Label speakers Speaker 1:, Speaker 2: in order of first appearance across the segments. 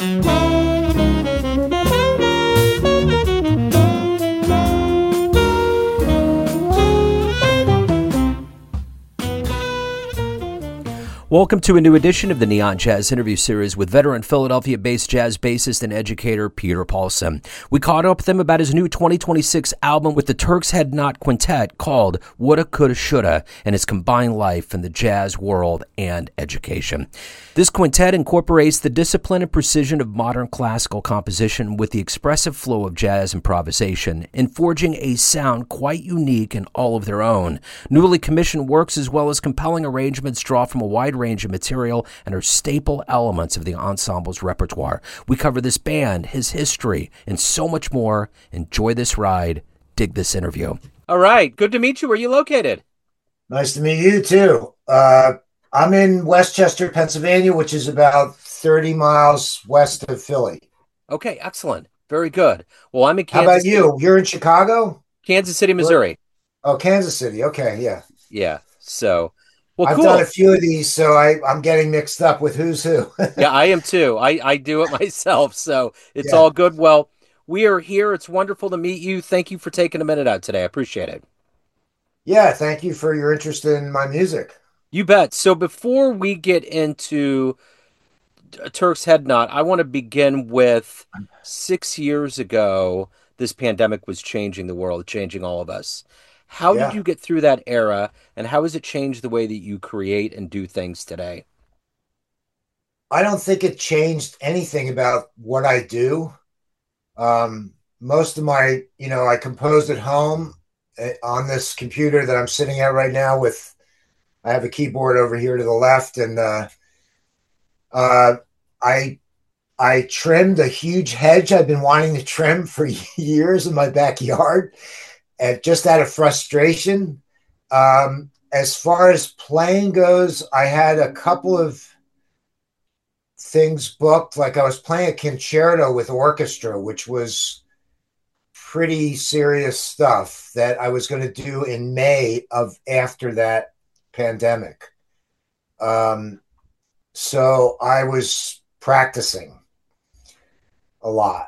Speaker 1: Welcome to a new edition of the Neon Jazz interview series with veteran Philadelphia-based jazz bassist and educator Peter Paulson. We caught up with him about his new 2026 album with the Turks Had Not Quintet called Woulda, Coulda, Shoulda, and his combined life in the jazz world and education. This quintet incorporates the discipline and precision of modern classical composition with the expressive flow of jazz improvisation in forging a sound quite unique and all of their own. Newly commissioned works as well as compelling arrangements draw from a wide range of material and are staple elements of the ensemble's repertoire. We cover this band, his history, and so much more. Enjoy this ride. Dig this interview. All right. Good to meet you. Where are you located?
Speaker 2: Nice to meet you, too. I'm in Westchester, Pennsylvania, which is about 30 miles west of Philly.
Speaker 1: Okay, excellent. Very good. Well, I'm in Kansas.
Speaker 2: How about you? You're in Chicago?
Speaker 1: Kansas City, Missouri.
Speaker 2: Oh, Kansas City. Okay, yeah.
Speaker 1: Yeah, so... Well,
Speaker 2: I've
Speaker 1: cool.
Speaker 2: done a few of these, so I'm getting mixed up with who's who.
Speaker 1: Yeah, I am too. I do it myself, so it's all good. Well, we are here. It's wonderful to meet you. Thank you for taking a minute out today. I appreciate it.
Speaker 2: Yeah, thank you for your interest in my music.
Speaker 1: You bet. So before we get into Turks Had Not, I want to begin with 6 years ago, this pandemic was changing the world, changing all of us. How did you get through that era, and how has it changed the way that you create and do things today?
Speaker 2: I don't think it changed anything about what I do. Most of my, I composed at home on this computer that I'm sitting at right now I have a keyboard over here to the left, and I trimmed a huge hedge I've been wanting to trim for years in my backyard. Just out of frustration. As far as playing goes, I had a couple of things booked. Like I was playing a concerto with orchestra, which was pretty serious stuff that I was going to do in May of after that pandemic. So I was practicing a lot.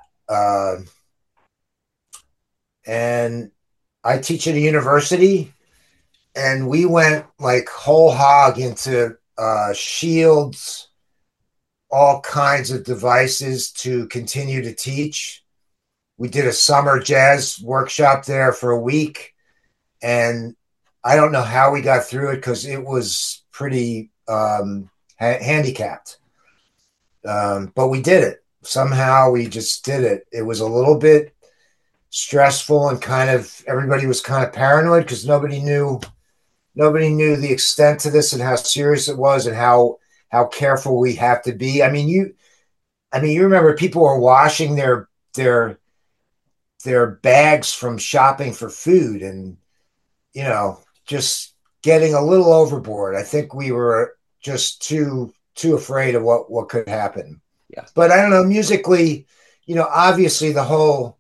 Speaker 2: And I teach at a university, and we went like whole hog into shields, all kinds of devices to continue to teach. We did a summer jazz workshop there for a week, and I don't know how we got through it because it was pretty handicapped. But we did it. Somehow we just did it. It was a little bit stressful, and everybody was kind of paranoid because nobody knew the extent to this and how serious it was and how careful we have to be. I mean, you remember people were washing their bags from shopping for food and, just getting a little overboard. I think we were just too afraid of what could happen.
Speaker 1: Yeah.
Speaker 2: But I don't know, musically, obviously the whole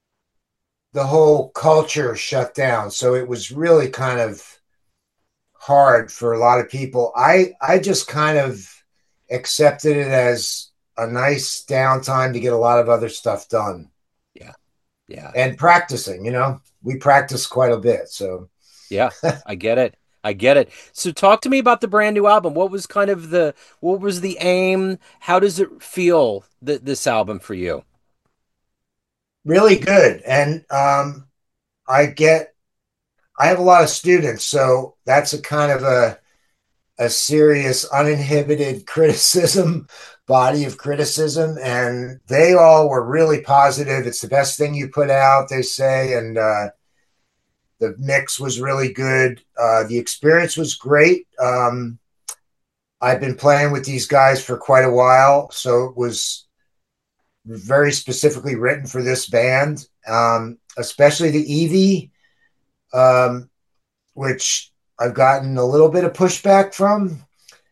Speaker 2: culture shut down. So it was really kind of hard for a lot of people. I just kind of accepted it as a nice downtime to get a lot of other stuff done.
Speaker 1: Yeah. Yeah.
Speaker 2: And practicing, we practice quite a bit. So
Speaker 1: yeah, I get it. So talk to me about the brand new album. What was the aim? How does it feel, this album for you?
Speaker 2: Really good. And I have a lot of students, so that's a kind of a serious, uninhibited body of criticism, and they all were really positive. It's the best thing you put out, they say, and the mix was really good. The experience was great. I've been playing with these guys for quite a while, so it was very specifically written for this band, especially the Evie, which I've gotten a little bit of pushback from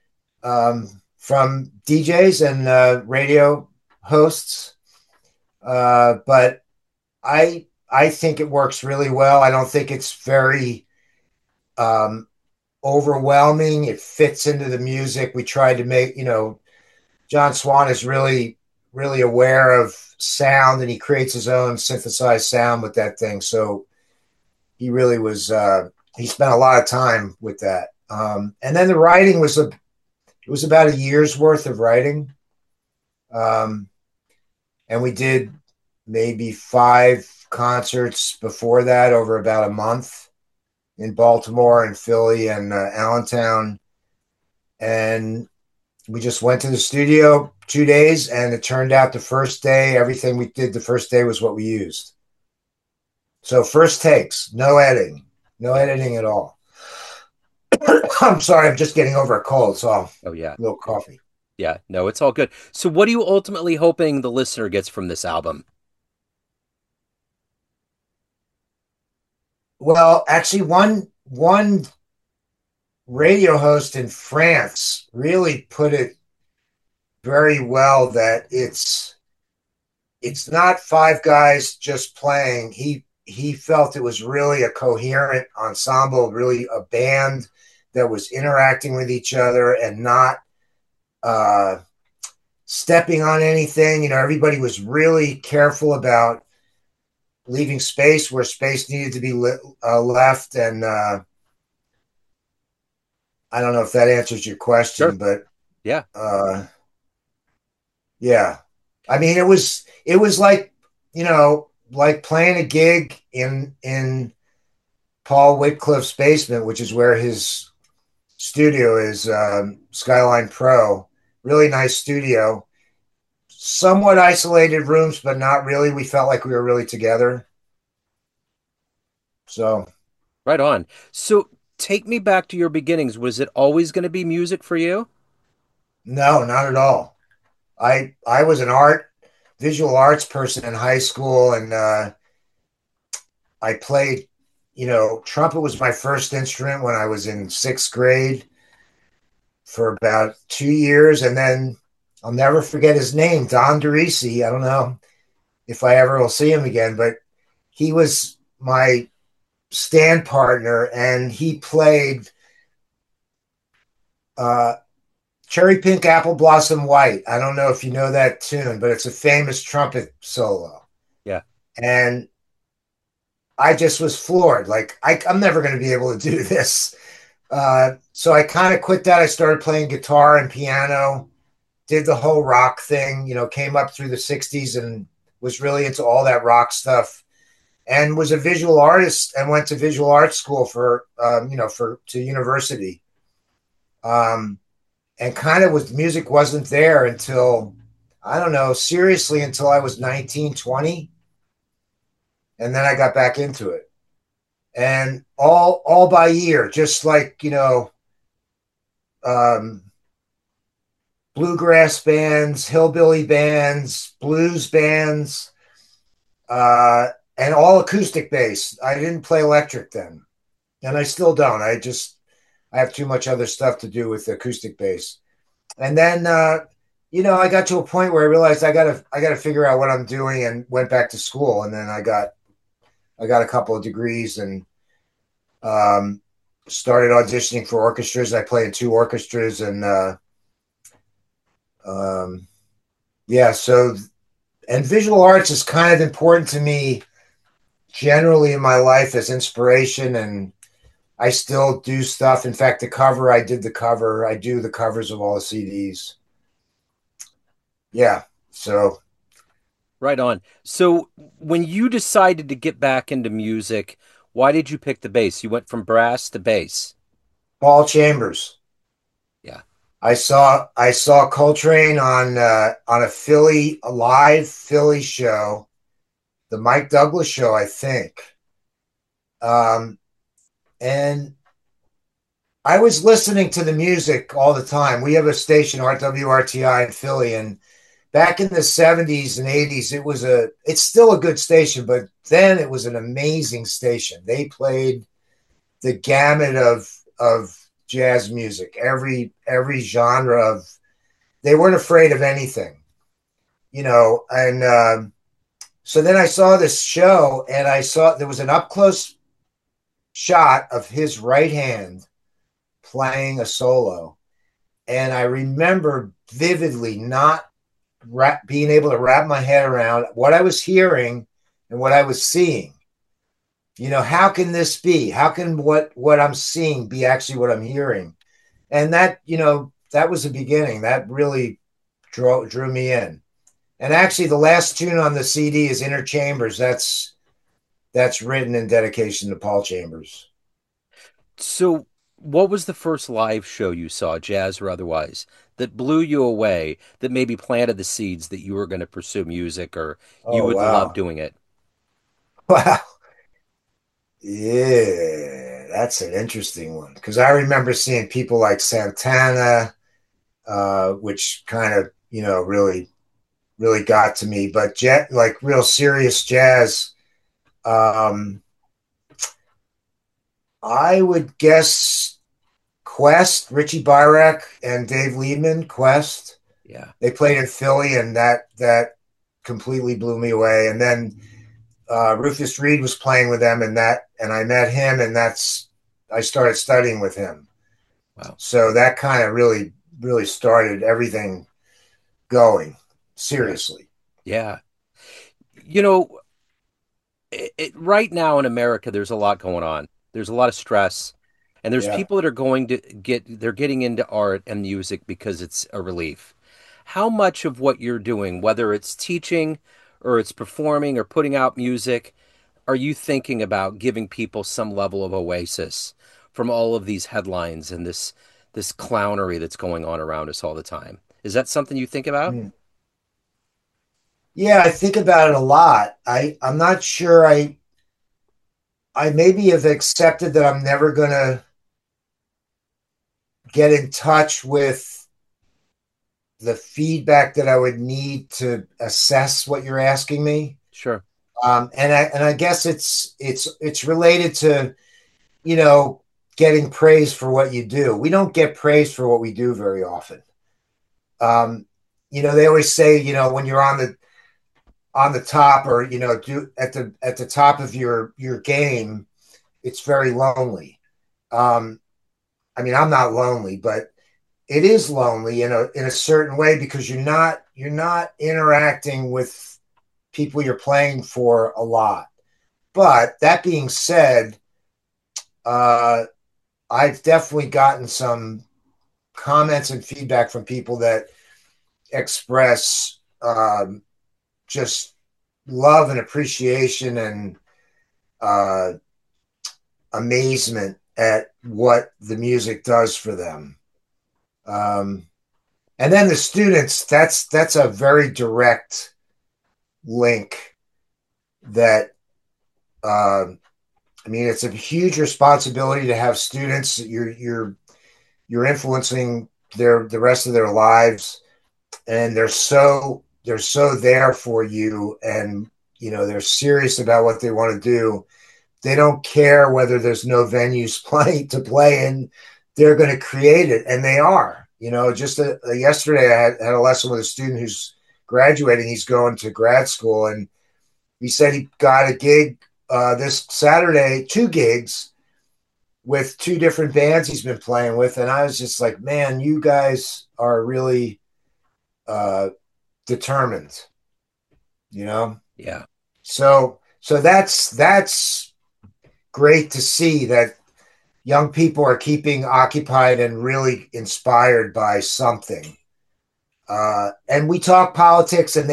Speaker 2: DJs and radio hosts, but I think it works really well. I don't think it's very overwhelming. It fits into the music. We tried to make, John Swan is really really aware of sound, and he creates his own synthesized sound with that thing. So he really was, he spent a lot of time with that. And then the writing was it was about a year's worth of writing. Um, and we did maybe 5 concerts before that over about a month in Baltimore and Philly and Allentown. And we just went to the studio 2 days, and it turned out the first day, everything we did the first day was what we used. So first takes, no editing, no editing at all. I'm sorry, I'm just getting over a cold, so a
Speaker 1: Oh yeah.
Speaker 2: little coffee.
Speaker 1: Yeah, no, it's all good. So what are you ultimately hoping the listener gets from this album?
Speaker 2: Well, actually, one radio host in France really put it very well that it's not 5 guys just playing. He felt it was really a coherent ensemble, really a band that was interacting with each other and not uh, stepping on anything. You know, everybody was really careful about leaving space where space needed to be left. And I don't know if that answers your question,
Speaker 1: Sure.
Speaker 2: but
Speaker 1: Yeah.
Speaker 2: yeah, I mean, it was like, like playing a gig in Paul Whitcliffe's basement, which is where his studio is, Skyline Pro. Really nice studio, somewhat isolated rooms, but not really. We felt like we were really together. So
Speaker 1: Right on. So take me back to your beginnings. Was it always going to be music for you?
Speaker 2: no, not at all. I was an visual arts person in high school, and I played, trumpet was my first instrument when I was in 6th grade for about 2 years. And then I'll never forget his name, Don DeRisi. I don't know if I ever will see him again, but he was my stand partner, and he played uh, Cherry Pink Apple Blossom White. I don't know if you know that tune, but it's a famous trumpet solo.
Speaker 1: Yeah.
Speaker 2: And I just was floored. Like, I'm never going to be able to do this. So I kind of quit that. I started playing guitar and piano, did the whole rock thing, came up through the 60s and was really into all that rock stuff, and was a visual artist and went to visual arts school to university. Um, and kind of was music wasn't there until, I don't know, seriously, until I was 19, 20. And then I got back into it. And all by ear, just like, um, bluegrass bands, hillbilly bands, blues bands, uh, and all acoustic bass. I didn't play electric then, and I still don't. I have too much other stuff to do with acoustic bass. And then I got to a point where I realized I gotta figure out what I'm doing, and went back to school. And then I got a couple of degrees, and um, started auditioning for orchestras. I play in 2 orchestras, and um, yeah. So, and visual arts is kind of important to me generally in my life as inspiration, and I still do stuff. In fact, I did the cover. I do the covers of all the CDs. Yeah. So
Speaker 1: Right on. So when you decided to get back into music, why did you pick the bass? You went from brass to bass.
Speaker 2: Paul Chambers.
Speaker 1: Yeah.
Speaker 2: I saw Coltrane on a live Philly show, the Mike Douglas show, I think. Um, and I was listening to the music all the time. We have a station, RWRTI in Philly, and back in the 70s and 80s, it's still a good station, but then it was an amazing station. They played the gamut of jazz music, every genre of. They weren't afraid of anything, and so then I saw this show, and I saw there was an up close shot of his right hand playing a solo, and I remember vividly not being able to wrap my head around what I was hearing and what I was seeing. How can this be? How can what I'm seeing be actually what I'm hearing? And that was the beginning. That really drew me in. And actually, the last tune on the CD is Inner Chambers. That's written in dedication to Paul Chambers.
Speaker 1: So, what was the first live show you saw, jazz or otherwise, that blew you away, that maybe planted the seeds that you were going to pursue music or you
Speaker 2: Oh
Speaker 1: would love
Speaker 2: wow,
Speaker 1: doing it?
Speaker 2: wow, yeah, that's an interesting one because I remember seeing people like Santana, which kind of really really got to me. But like real serious jazz, um, I would guess Quest, Richie Byrack, and Dave Liebman. Quest.
Speaker 1: Yeah.
Speaker 2: They played in Philly, and that completely blew me away. And then Rufus Reid was playing with them, and I met him, and I started studying with him.
Speaker 1: Wow.
Speaker 2: So that kind of really really started everything going
Speaker 1: Yeah.
Speaker 2: seriously.
Speaker 1: Yeah. You know, right now in America, there's a lot going on. There's a lot of stress, and there's
Speaker 2: Yeah.
Speaker 1: people that are they're getting into art and music because it's a relief. How much of what you're doing, whether it's teaching or it's performing or putting out music, are you thinking about giving people some level of oasis from all of these headlines and this clownery that's going on around us all the time? Is that something you think about?
Speaker 2: Mm. Yeah, I think about it a lot. I'm not sure I maybe have accepted that I'm never going to get in touch with the feedback that I would need to assess what you're asking me.
Speaker 1: Sure.
Speaker 2: And I guess it's related to, you know, getting praise for what you do. We don't get praise for what we do very often. Um, they always say, when you're on the top, or do at the top of your game, it's very lonely. Um, I mean, I'm not lonely, but it is lonely in a certain way because you're not interacting with people you're playing for a lot. But that being said, uh, I've definitely gotten some comments and feedback from people that express just love and appreciation and uh, amazement at what the music does for them. Um, and then the students, that's a very direct link that I mean, it's a huge responsibility to have students. You're influencing the rest of their lives, and they're so there for you, and they're serious about what they want to do. They don't care whether there's no venues play in. They're going to create it, and they are. Just yesterday, I had a lesson with a student who's graduating. He's going to grad school, and he said he got a gig this Saturday, two gigs with two different bands he's been playing with, and I was just like, man, you guys are really uh, determined, you know.
Speaker 1: Yeah.
Speaker 2: So that's great to see that young people are keeping occupied and really inspired by something. And we talk politics, and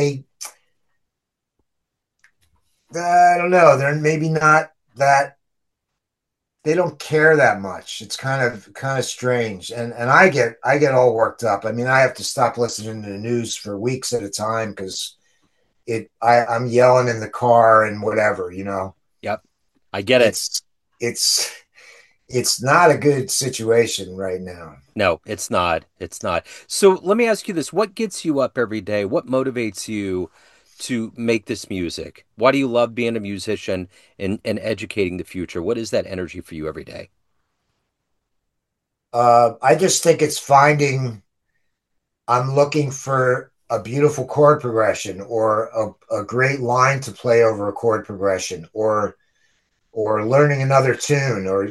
Speaker 2: I don't know, they're maybe not that they don't care that much. It's kind of strange, and I get all worked up. I mean, I have to stop listening to the news for weeks at a time because I'm yelling in the car and whatever.
Speaker 1: Yep. I get it.
Speaker 2: It's it's it's not a good situation right now.
Speaker 1: No, it's not. It's not. So let me ask you this. What gets you up every day? What motivates you to make this music? Why do you love being a musician and educating the future? What is that energy for you every day?
Speaker 2: I just think it's finding. I'm looking for a beautiful chord progression, or a great line to play over a chord progression, or learning another tune, or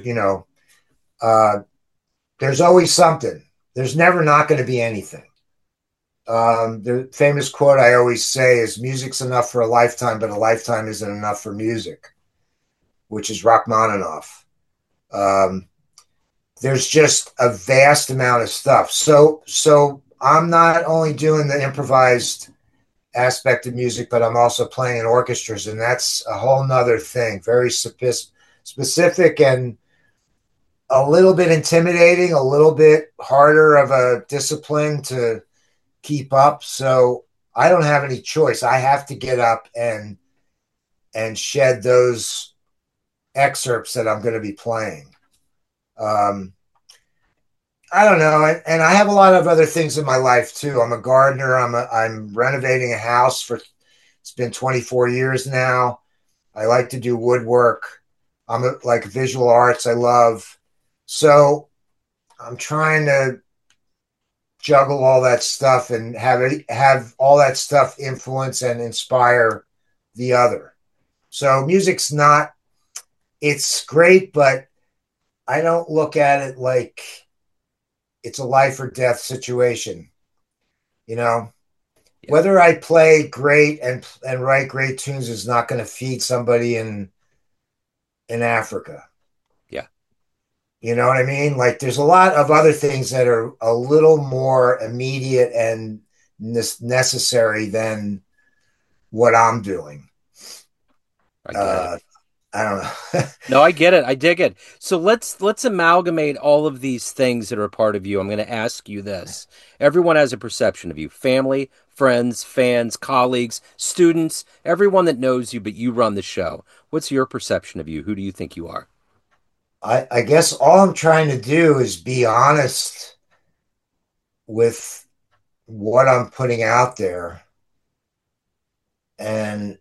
Speaker 2: uh, there's always something. There's never not going to be anything. The famous quote I always say is, music's enough for a lifetime, but a lifetime isn't enough for music, which is Rachmaninoff. Um, there's just a vast amount of stuff. So I'm not only doing the improvised aspect of music, but I'm also playing in orchestras, and that's a whole nother thing. Very specific and a little bit intimidating, a little bit harder of a discipline to keep up. So I don't have any choice. I have to get up and shed those excerpts that I'm going to be playing. I don't know, and I have a lot of other things in my life too. I'm a gardener. I'm renovating a house it's been 24 years now. I like to do woodwork. Like visual arts. I love. So I'm trying to juggle all that stuff and have all that stuff influence and inspire the other. So music's not. It's great, but I don't look at it like it's a life or death situation. Yeah. Whether I play great and write great tunes is not going to feed somebody in Africa.
Speaker 1: Yeah.
Speaker 2: You know what I mean? Like, there's a lot of other things that are a little more immediate and necessary than what I'm doing. I don't know.
Speaker 1: No, I get it. I dig it. So let's amalgamate all of these things that are a part of you. I'm going to ask you this. Everyone has a perception of you. Family, friends, fans, colleagues, students, everyone that knows you, but you run the show. What's your perception of you? Who do you think you are?
Speaker 2: I guess all I'm trying to do is be honest with what I'm putting out there. And,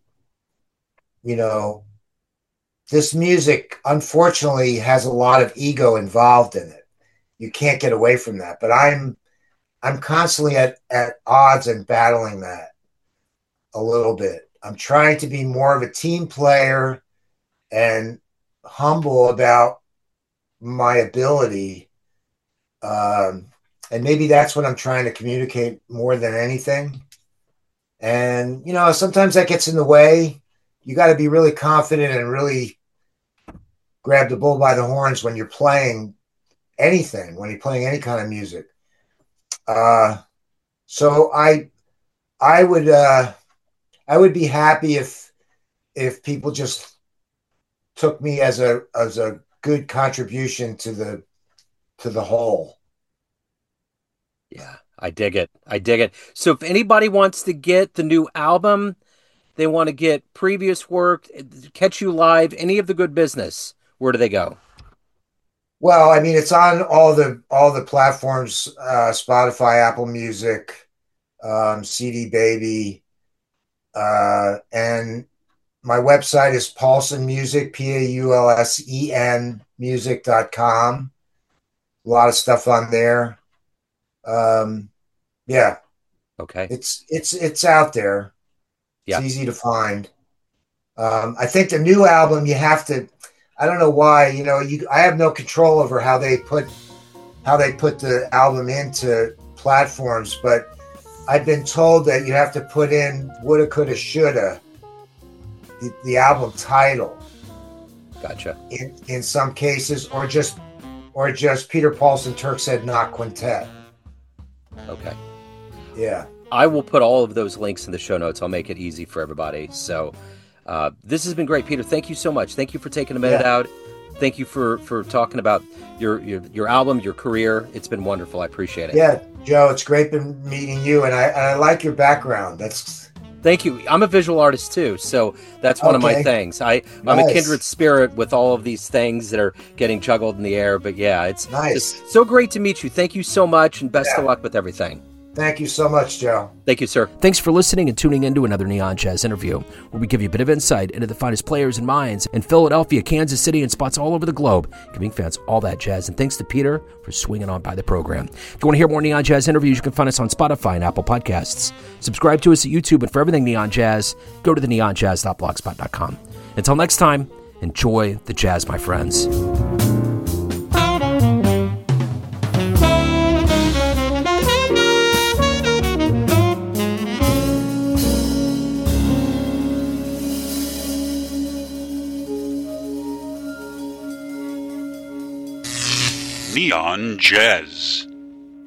Speaker 2: this music, unfortunately, has a lot of ego involved in it. You can't get away from that. But I'm constantly at odds and battling that a little bit. I'm trying to be more of a team player and humble about my ability. And maybe that's what I'm trying to communicate more than anything. And, sometimes that gets in the way. You got to be really confident and really grab the bull by the horns when you're playing anything, when you're playing any kind of music. So I would be happy if people just took me as a good contribution to the whole.
Speaker 1: Yeah, I dig it. So if anybody wants to get the new album, they want to get previous work, catch you live, any of the good business, where do they go?
Speaker 2: Well, I mean, it's on all the platforms, Spotify, Apple Music, CD Baby, and my website is Paulsen Music, PAULSEN music.com. A lot of stuff on there. Yeah.
Speaker 1: Okay.
Speaker 2: It's out there.
Speaker 1: Yeah.
Speaker 2: It's easy to find. I think the new album, you have to, I don't know why, I have no control over how they put the album into platforms, but I've been told that you have to put in woulda, coulda, shoulda, the album title.
Speaker 1: Gotcha.
Speaker 2: In some cases, or just Peter Paulsen Turk's Head Knot Quintet.
Speaker 1: Okay.
Speaker 2: Yeah.
Speaker 1: I will put all of those links in the show notes. I'll make it easy for everybody. So this has been great, Peter. Thank you so much. Thank you for taking a minute out. Thank you for talking about your album, your career. It's been wonderful. I appreciate it.
Speaker 2: Yeah, Joe, it's great been meeting you, and I like your background.
Speaker 1: Thank you. I'm a visual artist too, so that's one of my things. I'm a kindred spirit with all of these things that are getting juggled in the air. But yeah, it's just so great to meet you. Thank you so much, and best of luck with everything.
Speaker 2: Thank you so much, Joe.
Speaker 1: Thank you, sir. Thanks for listening and tuning in to another Neon Jazz interview, where we give you a bit of insight into the finest players and minds in Philadelphia, Kansas City, and spots all over the globe, giving fans all that jazz. And thanks to Peter for swinging on by the program. If you want to hear more Neon Jazz interviews, you can find us on Spotify and Apple Podcasts. Subscribe to us at YouTube, and for everything Neon Jazz, go to theneonjazz.blogspot.com. Until next time, enjoy the jazz, my friends.
Speaker 3: Neon Jazz.